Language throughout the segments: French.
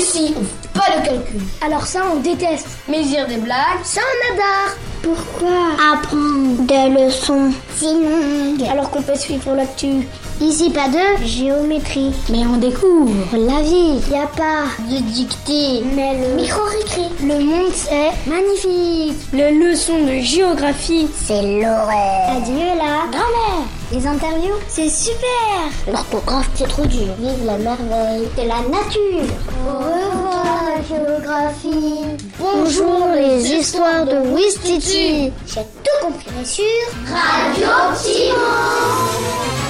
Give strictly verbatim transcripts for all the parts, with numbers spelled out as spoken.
Ici, on fait pas de calcul. Alors ça, on déteste. Mais dire des blagues, ça on adore. Pourquoi apprendre des leçons si longues alors qu'on peut suivre l'actu? Ici, pas de géométrie. Mais on découvre la vie. Y a pas de dictée, mais le micro-récrit. Le monde, c'est magnifique. Les leçons de géographie, c'est l'horreur. Adieu la grand-mère. Les interviews, c'est super. L'orthographe, c'est trop dur. Vive la merveille de la nature. Au revoir la géographie. Bonjour les histoires de Ouistiti. J'ai tout compris sur Radio Timon.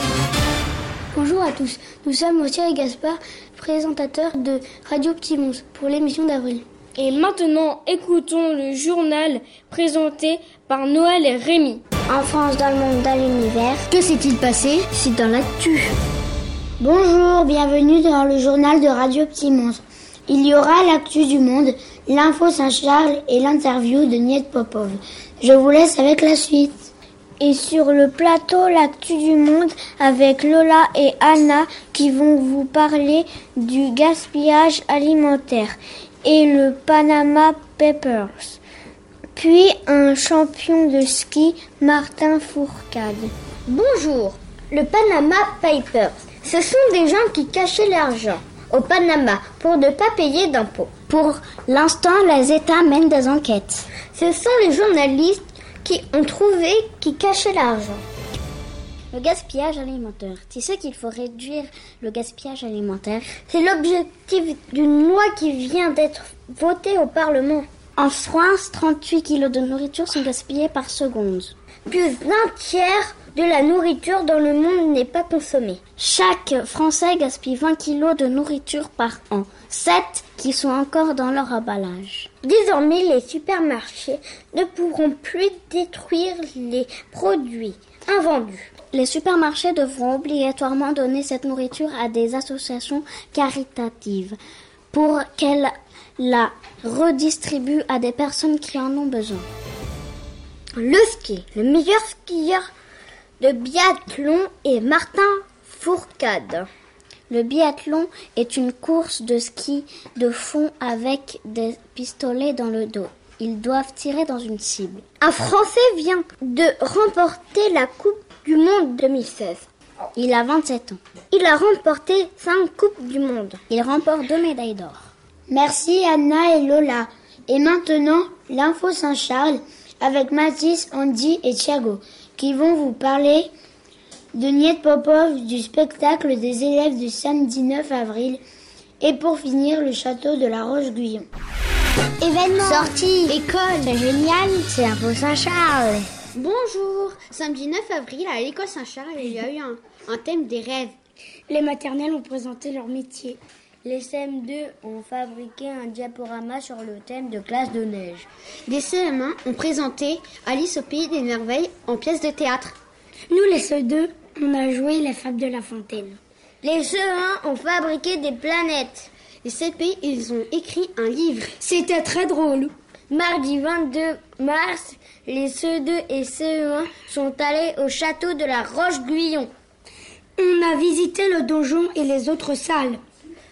Bonjour à tous, nous sommes Thierry et Gaspard, présentateurs de Radio Petit Monstre pour l'émission d'avril. Et maintenant, écoutons le journal présenté par Noël et Rémi. En France, dans le monde, dans l'univers. Que s'est-il passé? C'est dans l'actu. Bonjour, bienvenue dans le journal de Radio Petit Monstre. Il y aura l'actu du monde, l'info Saint-Charles et l'interview de Niet Popov. Je vous laisse avec la suite. Et sur le plateau, l'actu du monde avec Lola et Anna qui vont vous parler du gaspillage alimentaire et le Panama Papers. Puis un champion de ski, Martin Fourcade. Bonjour, le Panama Papers. Ce sont des gens qui cachaient l'argent au Panama pour ne pas payer d'impôts. Pour l'instant, les États mènent des enquêtes. Ce sont les journalistes qui ont trouvé qui cachaient l'argent. Le gaspillage alimentaire. Tu sais qu'il faut réduire le gaspillage alimentaire. C'est l'objectif d'une loi qui vient d'être votée au Parlement. En France, trente-huit kilos de nourriture sont gaspillés par seconde. Plus d'un tiers de la nourriture dans le monde n'est pas consommée. Chaque Français gaspille vingt kilos de nourriture par an. sept qui sont encore dans leur emballage. Désormais, les supermarchés ne pourront plus détruire les produits invendus. Les supermarchés devront obligatoirement donner cette nourriture à des associations caritatives pour qu'elles la redistribuent à des personnes qui en ont besoin. Le ski. Le meilleur skieur de biathlon est Martin Fourcade. Le biathlon est une course de ski de fond avec des pistolets dans le dos. Ils doivent tirer dans une cible. Un Français vient de remporter la Coupe du Monde deux mille seize. Il a vingt-sept ans. Il a remporté cinq Coupes du Monde. Il remporte deux médailles d'or. Merci Anna et Lola. Et maintenant, l'info Saint-Charles avec Mathis, Andy et Thiago qui vont vous parler de Niet Popov, du spectacle des élèves du samedi neuf avril et pour finir le château de la Roche-Guyon. Événements, sorties, école, c'est génial, c'est Info Saint-Charles. Bonjour, samedi neuf avril à l'école Saint-Charles, il y a eu un, un thème des rêves. Les maternelles ont présenté leur métier. Les C M deux ont fabriqué un diaporama sur le thème de classe de neige. Les C M un ont présenté Alice au pays des merveilles en pièce de théâtre. Nous, les C E deux, on a joué les fables de La Fontaine. Les C E un ont fabriqué des planètes. Les C P, ils ont écrit un livre. C'était très drôle. Mardi vingt-deux mars, les C E deux et C E un sont allés au château de la Roche-Guyon. On a visité le donjon et les autres salles.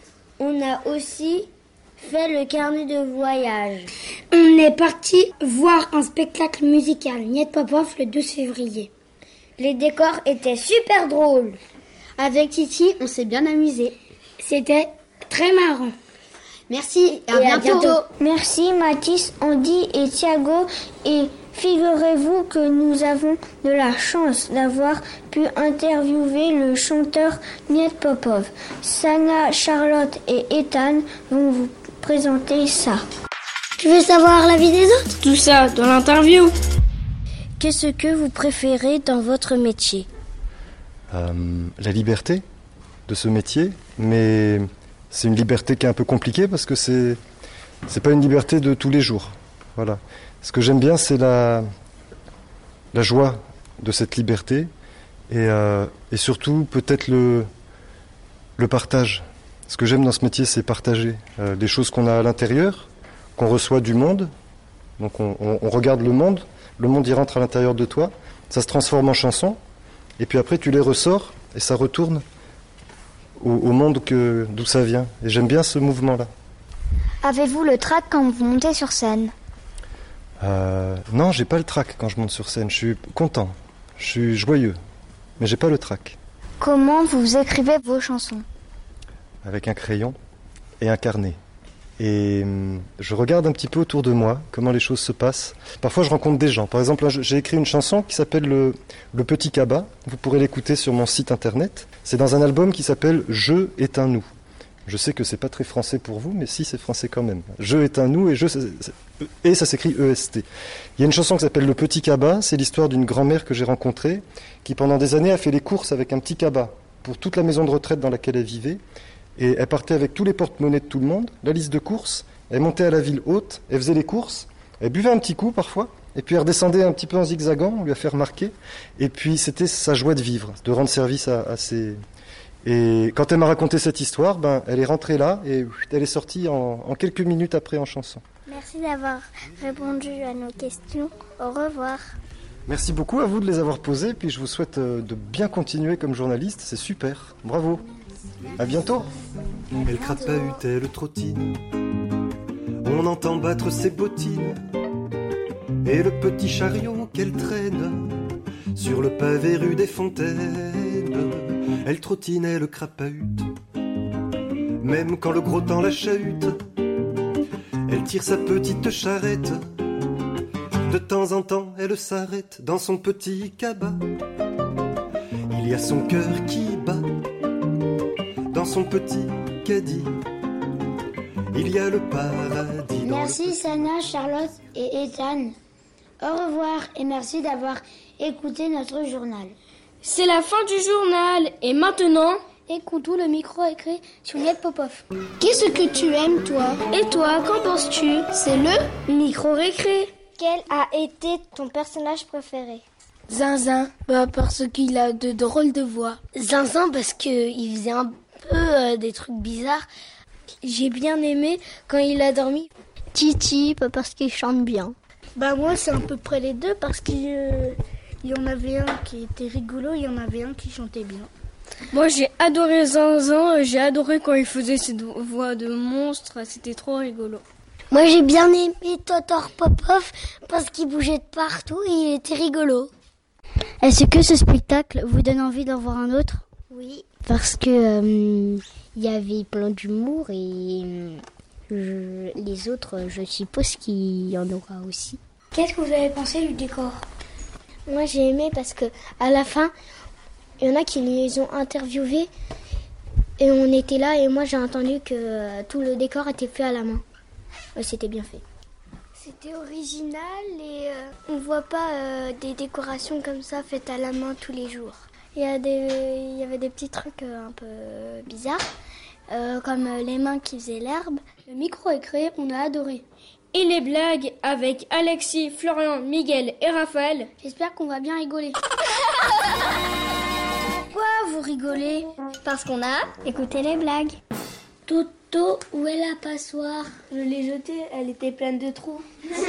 On a aussi fait le carnet de voyage. On est parti voir un spectacle musical, Niet Popov, le douze février. Les décors étaient super drôles. Avec Titi, on s'est bien amusé. C'était très marrant. Merci, à, et bientôt. à bientôt. Merci Mathis, Andy et Thiago. Et figurez-vous que nous avons de la chance d'avoir pu interviewer le chanteur Niet Popov. Sana, Charlotte et Ethan vont vous présenter ça. Tu veux savoir la vie des autres? Tout ça dans l'interview. Qu'est-ce que vous préférez dans votre métier? euh, La liberté de ce métier, mais c'est une liberté qui est un peu compliquée parce que c'est c'est pas une liberté de tous les jours. Voilà. Ce que j'aime bien, c'est la la joie de cette liberté et euh, et surtout peut-être le le partage. Ce que j'aime dans ce métier, c'est partager euh, des choses qu'on a à l'intérieur, qu'on reçoit du monde. Donc on, on, on regarde le monde, le monde y rentre à l'intérieur de toi, ça se transforme en chanson, et puis après tu les ressors et ça retourne au, au monde que, d'où ça vient. Et j'aime bien ce mouvement-là. Avez-vous le trac quand vous montez sur scène? euh, Non, j'ai pas le trac quand je monte sur scène. Je suis content, je suis joyeux, mais j'ai pas le trac. Comment vous écrivez vos chansons? Avec un crayon et un carnet. Et hum, je regarde un petit peu autour de moi, comment les choses se passent. Parfois, je rencontre des gens. Par exemple, j'ai écrit une chanson qui s'appelle le, le Petit Cabas. Vous pourrez l'écouter sur mon site internet. C'est dans un album qui s'appelle « Je est un nous ». Je sais que c'est pas très français pour vous, mais si, c'est français quand même. « Je est un nous » et, je, c'est, c'est, et ça s'écrit E S T. Il y a une chanson qui s'appelle « Le Petit Cabas ». C'est l'histoire d'une grand-mère que j'ai rencontrée qui, pendant des années, a fait les courses avec un petit cabas pour toute la maison de retraite dans laquelle elle vivait. Et elle partait avec tous les porte-monnaies de tout le monde, la liste de courses, elle montait à la ville haute, elle faisait les courses, elle buvait un petit coup parfois, et puis elle redescendait un petit peu en zigzagant, on lui a fait remarquer, et puis c'était sa joie de vivre, de rendre service à, à ses... Et quand elle m'a raconté cette histoire, ben, elle est rentrée là, et elle est sortie en, en quelques minutes après en chanson. Merci d'avoir répondu à nos questions. Au revoir. Merci beaucoup à vous de les avoir posées, puis je vous souhaite de bien continuer comme journaliste, c'est super, bravo. À bientôt. Elle crapahute, elle trottine, on entend battre ses bottines, et le petit chariot qu'elle traîne sur le pavé rue des Fontaines. Elle trottine, elle crapahute, même quand le gros temps la chahute. Elle tire sa petite charrette, de temps en temps elle s'arrête dans son petit cabas. Il y a son cœur qui bat dans son petit caddie, il y a le paradis. Merci Sana, Charlotte et Ethan. Au revoir et merci d'avoir écouté notre journal. C'est la fin du journal et maintenant, écoutons le micro écrit sur Niette Popov. Qu'est-ce que tu aimes toi? Et toi, qu'en penses-tu? C'est le micro-récré. Quel a été ton personnage préféré? Zinzin, bah parce qu'il a de drôles de voix. Zinzin parce qu'il faisait un peu euh, des trucs bizarres. J'ai bien aimé quand il a dormi. Titi, parce qu'il chante bien. Bah moi c'est à peu près les deux parce qu'il euh, y en avait un qui était rigolo, il y en avait un qui chantait bien. Moi j'ai adoré Zinzin, j'ai adoré quand il faisait cette voix de monstre, c'était trop rigolo. Moi j'ai bien aimé Totor Popov parce qu'il bougeait de partout et il était rigolo. Est-ce que ce spectacle vous donne envie d'en voir un autre? Oui. Parce que euh, il y avait plein d'humour et euh, je, les autres, je suppose qu'il y en aura aussi. Qu'est-ce que vous avez pensé du décor? Moi j'ai aimé parce que à la fin, il y en a qui les ont interviewés et on était là et moi j'ai entendu que euh, tout le décor était fait à la main. Ouais, c'était bien fait. C'était original et euh, on voit pas euh, des décorations comme ça faites à la main tous les jours. Il y a des, il y avait des petits trucs euh, un peu bizarres, euh, comme euh, les mains qui faisaient l'herbe. Le micro-écrit, on a adoré. Et les blagues avec Alexis, Florian, Miguel et Raphaël. J'espère qu'on va bien rigoler. Pourquoi vous rigolez? Parce qu'on a écouté les blagues. Toto, où est la passoire? Je l'ai jetée, elle était pleine de trous.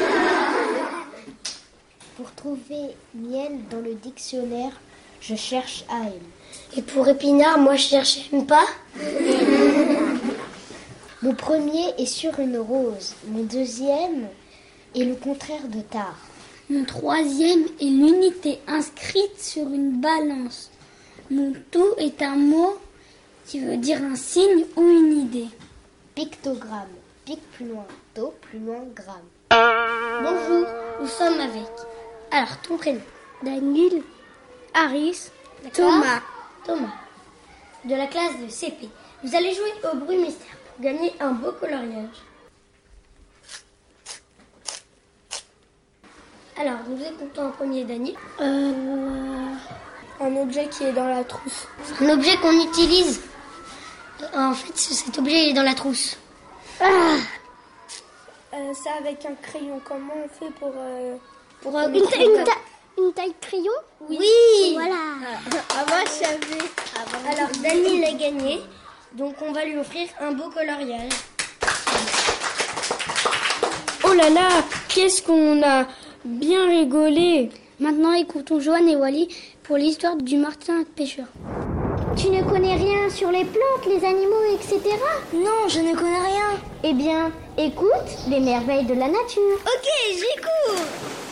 Pour trouver miel dans le dictionnaire, je cherche A M. Et pour épinard, moi je cherche M pas. Mon premier est sur une rose. Mon deuxième est le contraire de tard. Mon troisième est l'unité inscrite sur une balance. Mon tout est un mot qui veut dire un signe ou une idée. Pictogramme. Pic plus loin, do plus loin, gramme. Bonjour, nous sommes avec. Alors, ton prénom? Daniel. Harris. Thomas. Thomas. De la classe de C P. Vous allez jouer au bruit mystère pour gagner un beau coloriage. Alors, nous écoutons en premier Daniel. Euh, un objet qui est dans la trousse. Un objet qu'on utilise. En fait, cet objet il est dans la trousse. Ah euh, c'est avec un crayon. Comment on fait pour... Euh, pour une, une, ta- une taille crayon? Oui, oui. Voilà. Ah, moi, je savais. Ah, bon. Alors, Daniel a gagné. Donc, on va lui offrir un beau coloriage. Oh là là, qu'est-ce qu'on a bien rigolé. Maintenant, écoutons Joanne et Wally pour l'histoire du martin pêcheur. Tu ne connais rien sur les plantes, les animaux, et cetera. Non, je ne connais rien. Eh bien, écoute les merveilles de la nature. Ok, j'écoute.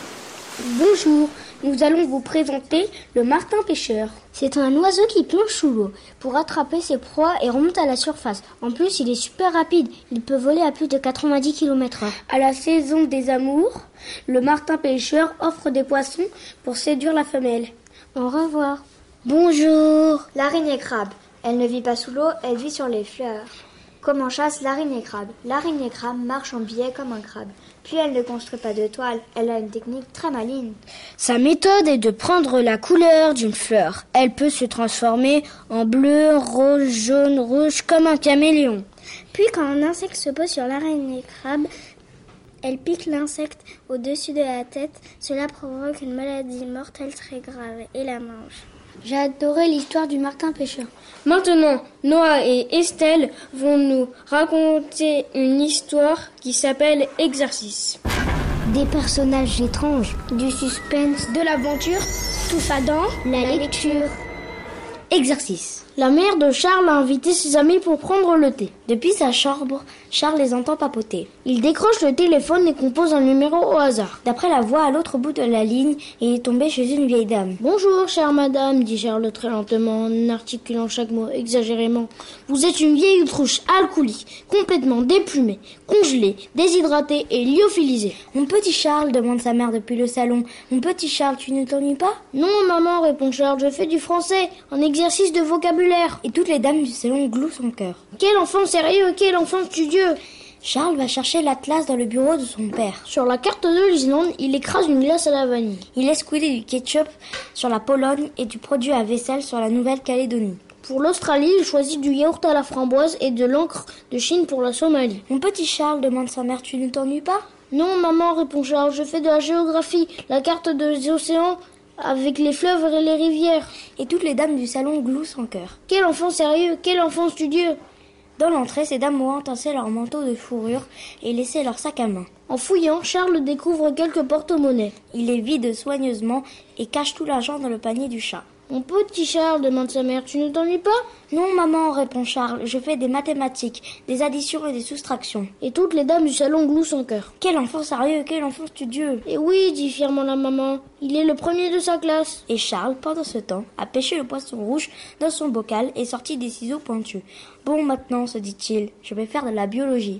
Bonjour, nous allons vous présenter le martin pêcheur. C'est un oiseau qui plonge sous l'eau pour attraper ses proies et remonte à la surface. En plus, il est super rapide. Il peut voler à plus de quatre-vingt-dix kilomètres heure. À la saison des amours, le martin pêcheur offre des poissons pour séduire la femelle. Au revoir. Bonjour. L'araignée crabe. Elle ne vit pas sous l'eau, elle vit sur les fleurs. Comment chasse l'araignée crabe? L'araignée crabe marche en biais comme un crabe. Puis elle ne construit pas de toile, elle a une technique très maligne. Sa méthode est de prendre la couleur d'une fleur. Elle peut se transformer en bleu, rose, jaune, rouge comme un caméléon. Puis quand un insecte se pose sur l'araignée crabe, elle pique l'insecte au-dessus de la tête. Cela provoque une maladie mortelle très grave et la mange. J'ai adoré l'histoire du martin pêcheur. Maintenant, Noah et Estelle vont nous raconter une histoire qui s'appelle Exercice. Des personnages étranges, du suspense, de l'aventure, tout ça dans la lecture. Exercice. La mère de Charles a invité ses amis pour prendre le thé. Depuis sa chambre, Charles les entend papoter. Il décroche le téléphone et compose un numéro au hasard. D'après la voix à l'autre bout de la ligne, il est tombé chez une vieille dame. « Bonjour, chère madame, dit Charles très lentement, en articulant chaque mot exagérément. Vous êtes une vieille autruche alcoolique, complètement déplumée, congelée, déshydratée et lyophilisée. »« Mon petit Charles, demande sa mère depuis le salon. Mon petit Charles, tu ne t'ennuies pas ?»« Non, maman, répond Charles, je fais du français, un exercice de vocabulaire. » Et toutes les dames du salon glouent son cœur. Quel enfant sérieux, quel enfant studieux! Charles va chercher l'atlas dans le bureau de son père. Sur la carte de l'Islande, il écrase une glace à la vanille. Il laisse couler du ketchup sur la Pologne et du produit à vaisselle sur la Nouvelle-Calédonie. Pour l'Australie, il choisit du yaourt à la framboise et de l'encre de Chine pour la Somalie. Mon petit Charles, demande sa mère, tu ne t'ennuies pas? Non, maman, répond Charles, je fais de la géographie, la carte des océans avec les fleuves et les rivières. Et toutes les dames du salon glouent son cœur. Quel enfant sérieux, quel enfant studieux! Dans l'entrée, ces dames ont entassé leur manteau de fourrure et laissé leur sac à main. En fouillant, Charles découvre quelques porte-monnaies. Il les vide soigneusement et cache tout l'argent dans le panier du chat. Mon petit Charles, demande sa mère, tu ne t'ennuies pas? Non, maman, répond Charles, je fais des mathématiques, des additions et des soustractions. Et toutes les dames du salon glouent son cœur. Quel enfant sérieux, quel enfant studieux. Et oui, dit fièrement la maman, il est le premier de sa classe. Et Charles, pendant ce temps, a pêché le poisson rouge dans son bocal et sorti des ciseaux pointus. Bon, maintenant, se dit-il, je vais faire de la biologie.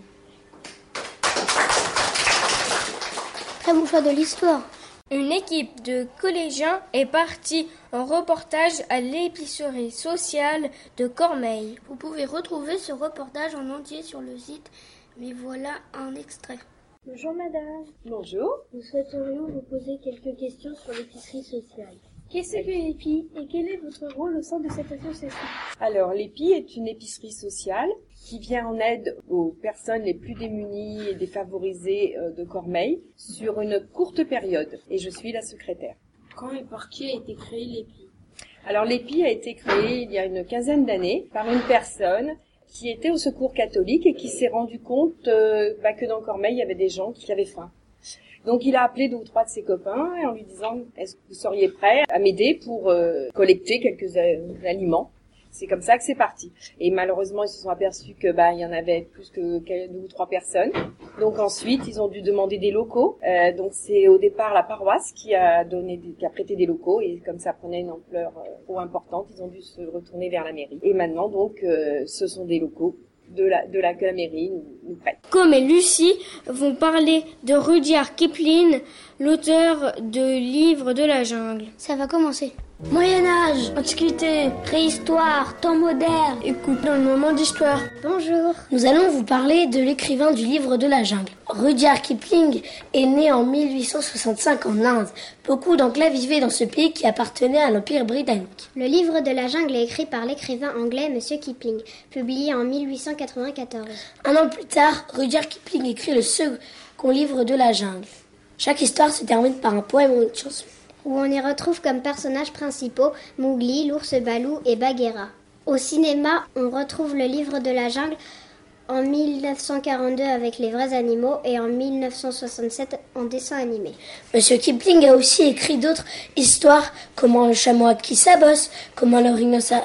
Très bon choix de l'histoire. Une équipe de collégiens est partie en reportage à l'épicerie sociale de Cormeilles. Vous pouvez retrouver ce reportage en entier sur le site, mais voilà un extrait. Bonjour madame. Bonjour. Nous souhaiterions vous poser quelques questions sur l'épicerie sociale. Qu'est-ce que l'E P I et quel est votre rôle au sein de cette association? Alors, l'E P I est une épicerie sociale qui vient en aide aux personnes les plus démunies et défavorisées de Cormeilles sur une courte période. Et je suis la secrétaire. Quand et par qui a été créé l'E P I? Alors, l'E P I a été créé il y a une quinzaine d'années par une personne qui était au Secours catholique et qui s'est rendu compte euh, bah, que dans Cormeilles, il y avait des gens qui avaient faim. Donc il a appelé deux ou trois de ses copains en lui disant « Est-ce que vous seriez prêts à m'aider pour euh, collecter quelques euh, aliments ?» C'est comme ça que c'est parti. Et malheureusement, ils se sont aperçus que bah il y en avait plus que deux ou trois personnes. Donc ensuite, ils ont dû demander des locaux. Euh, donc c'est au départ la paroisse qui a donné, des, qui a prêté des locaux et comme ça prenait une ampleur euh, trop importante, ils ont dû se retourner vers la mairie. Et maintenant, donc, euh, ce sont des locaux de la de la que la mairie nous, nous prête. Com et Lucie vont parler de Rudyard Kipling, l'auteur de Livre de la jungle. Ça va commencer. Moyen-Âge, Antiquité, Préhistoire, Temps moderne. Écoute dans le moment d'histoire. Bonjour. Nous allons vous parler de l'écrivain du Livre de la jungle. Rudyard Kipling est né en mille huit cent soixante-cinq en Inde. Beaucoup d'Anglais vivaient dans ce pays qui appartenait à l'Empire britannique. Le Livre de la jungle est écrit par l'écrivain anglais Monsieur Kipling, publié en mille huit cent quatre-vingt-quatorze. Un an plus tard, Rudyard Kipling écrit le second Livre de la jungle. Chaque histoire se termine par un poème ou une chanson, où on y retrouve comme personnages principaux Mowgli, l'ours Balou et Bagheera. Au cinéma, on retrouve le Livre de la jungle en mille neuf cent quarante-deux avec les vrais animaux et en mille neuf cent soixante-sept en dessin animé. Monsieur Kipling a aussi écrit d'autres histoires, comment le chameau a qui sa bosse, comment le rhinocéros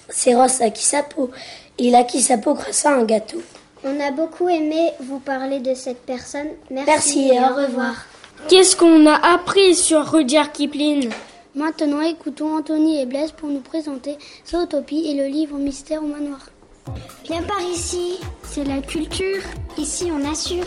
c'est Ross à Kisapo. Il a Kisapo grâce à un gâteau. On a beaucoup aimé vous parler de cette personne. Merci, Merci et au revoir. Qu'est-ce qu'on a appris sur Rudyard Kipling? Maintenant, écoutons Anthony et Blaise pour nous présenter Zootopie et le livre Mystère au manoir. Viens par ici, c'est la culture. Ici, on assure.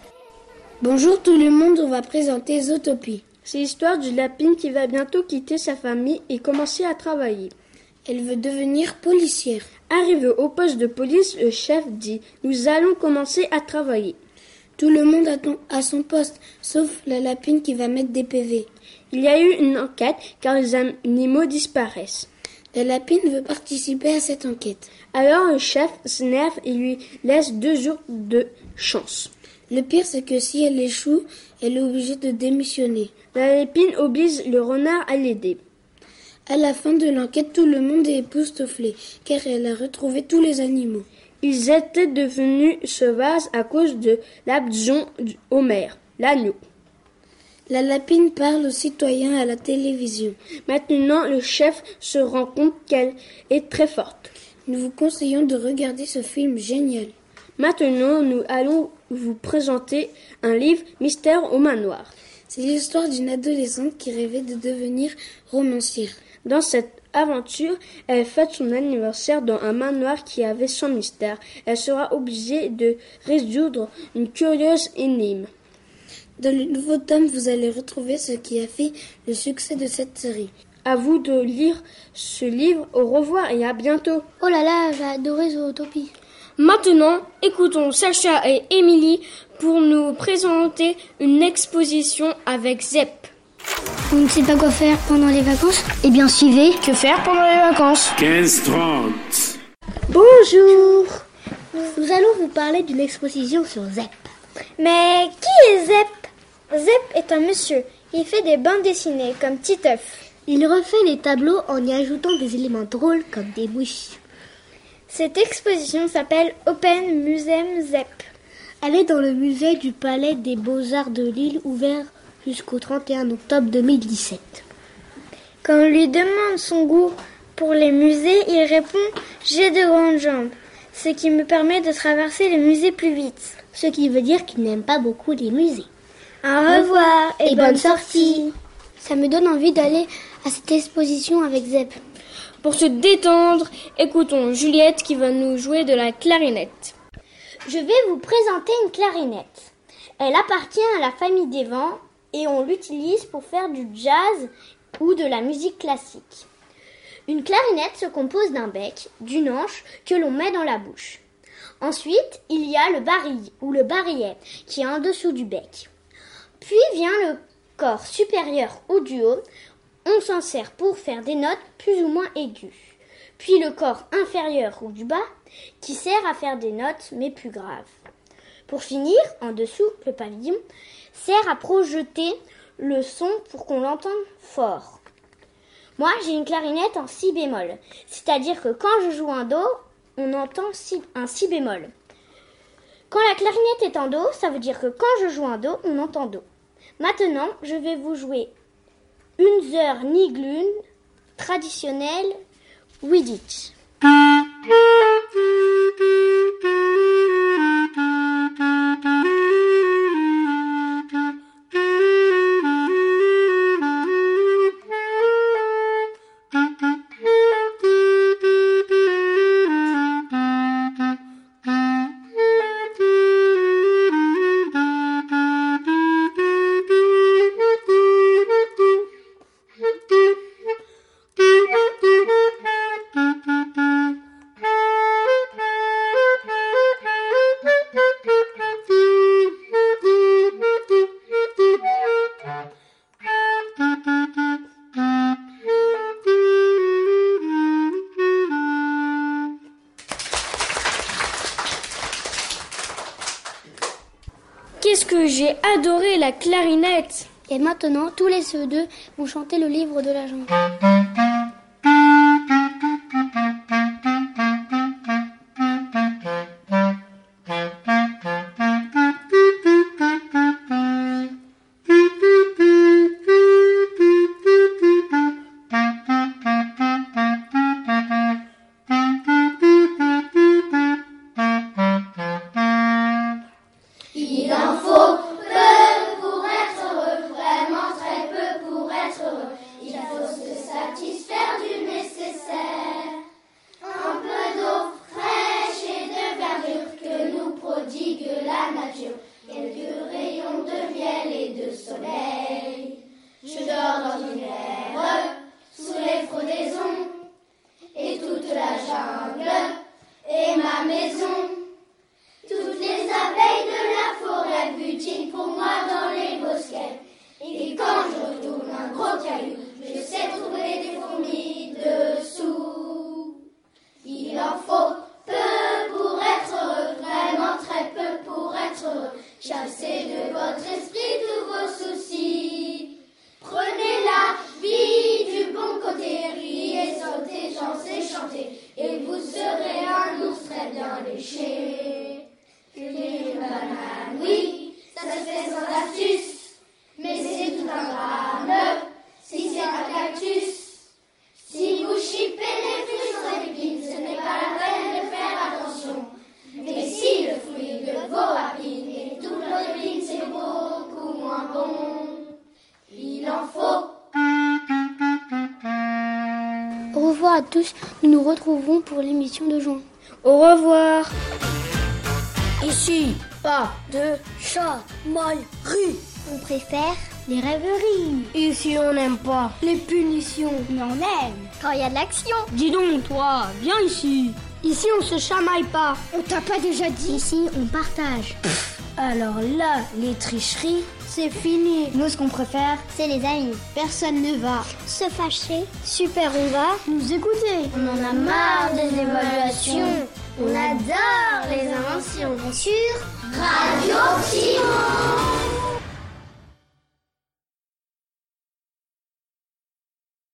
Bonjour tout le monde, on va présenter Zootopie. C'est l'histoire d'une lapine qui va bientôt quitter sa famille et commencer à travailler. Elle veut devenir policière. Arrivé au poste de police, le chef dit « Nous allons commencer à travailler ». Tout le monde attend à son poste, sauf la lapine qui va mettre des P V. Il y a eu une enquête car les animaux disparaissent. La lapine veut participer à cette enquête. Alors le chef s'énerve et lui laisse deux jours de chance. Le pire, c'est que si elle échoue, elle est obligée de démissionner. La lapine oblige le renard à l'aider. À la fin de l'enquête, tout le monde est époustouflé, car elle a retrouvé tous les animaux. Ils étaient devenus sauvages à cause de l'abduction d'Homer, l'agneau. La lapine parle aux citoyens à la télévision. Maintenant, le chef se rend compte qu'elle est très forte. Nous vous conseillons de regarder ce film génial. Maintenant, nous allons vous présenter un livre Mystère au manoir. C'est l'histoire d'une adolescente qui rêvait de devenir romancière. Dans cette aventure, elle fête son anniversaire dans un manoir qui avait son mystère. Elle sera obligée de résoudre une curieuse énigme. Dans le nouveau tome, vous allez retrouver ce qui a fait le succès de cette série. À vous de lire ce livre. Au revoir et à bientôt. Oh là là, j'ai adoré Zootopie. Maintenant, écoutons Sacha et Émilie pour nous présenter une exposition avec Zep. On ne sait pas quoi faire pendant les vacances? Eh bien, suivez. Que faire pendant les vacances? quinze trente. Bonjour. Nous allons vous parler d'une exposition sur Zep. Mais qui est Zep? Zep est un monsieur. Il fait des bandes dessinées comme Titeuf. Il refait les tableaux en y ajoutant des éléments drôles comme des mouches. Cette exposition s'appelle Open Museum Zep. Elle est dans le musée du Palais des Beaux-Arts de Lille, ouvert jusqu'au trente et un octobre deux mille dix-sept. Quand on lui demande son goût pour les musées, il répond « J'ai de grandes jambes, ce qui me permet de traverser les musées plus vite. » Ce qui veut dire qu'il n'aime pas beaucoup les musées. Au revoir et, et bonne, bonne sortie. Ça me donne envie d'aller à cette exposition avec Zep. Pour se détendre, écoutons Juliette qui va nous jouer de la clarinette. Je vais vous présenter une clarinette. Elle appartient à la famille des vents et on l'utilise pour faire du jazz ou de la musique classique. Une clarinette se compose d'un bec, d'une anche que l'on met dans la bouche. Ensuite, il y a le baril ou le barillet qui est en dessous du bec. Puis vient le corps supérieur ou du haut. On s'en sert pour faire des notes plus ou moins aiguës. Puis le corps inférieur ou du bas qui sert à faire des notes mais plus graves. Pour finir, en dessous, le pavillon sert à projeter le son pour qu'on l'entende fort. Moi, j'ai une clarinette en si bémol, c'est-à-dire que quand je joue un do, on entend un si bémol. Quand la clarinette est en do, ça veut dire que quand je joue un do, on entend do. Maintenant, je vais vous jouer une zeur niglune traditionnelle Widditch. Qu'est-ce que j'ai adoré la clarinette! Et maintenant, tous les C E deux vont chanter le livre de la jungle. toute la jungle est ma maison. Toutes les abeilles de la forêt butinent pour moi dans les bosquets. Et quand je retourne un gros caillou, je sais trouver des fourmis dessous. Il en faut peu pour être heureux, vraiment très peu pour être heureux. Chassez de votre esprit tous vos soucis. Prenez la vie du bon côté, riez, sautez, chancez, chantez, et vous serez un ours très bien léché. Les bananes, oui, ça se fait sans astuce, mais c'est tout un drame si c'est un cactus. Si vous chippez les fruits sans épines, ce n'est pas la peine de faire attention. Mais si le fruit de vos rapines est tout plein d'épines, c'est beaucoup moins bon. Il en faut. Au revoir à tous, nous nous retrouvons pour l'émission de juin. Au revoir. Ici, pas de chamaillerie. On préfère les rêveries. Ici, on n'aime pas les punitions. Mais on aime quand il y a de l'action. Dis donc, toi, viens ici. Ici, on se chamaille pas. On t'a pas déjà dit? Ici, on partage. Alors là, les tricheries, c'est fini. Nous, ce qu'on préfère, c'est les amis. Personne ne va se fâcher. Super, on va nous écouter. On en a marre des évaluations. On adore les inventions. Bien sûr, Radio Timon.